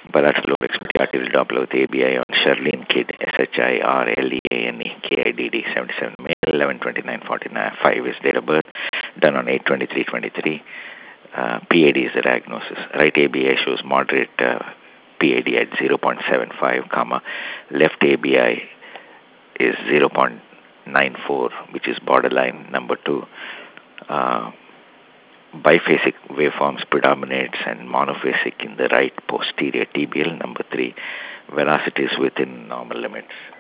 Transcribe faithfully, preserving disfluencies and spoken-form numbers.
bilateral lower extremity arterial Doppler with A B I on Sherlene Kidd, S H I R L E A N E K I D D, seventy-seven, male, eleven twenty-nine forty-five is date of birth, done on eight twenty-three twenty-three. Uh, P A D is the diagnosis. Right A B I shows moderate uh, P A D at zero point seven five, comma. Left A B I is zero point nine four, which is borderline. Number two, uh, biphasic waveforms predominates and monophasic in the right posterior tibial. Number three, velocity is within normal limits.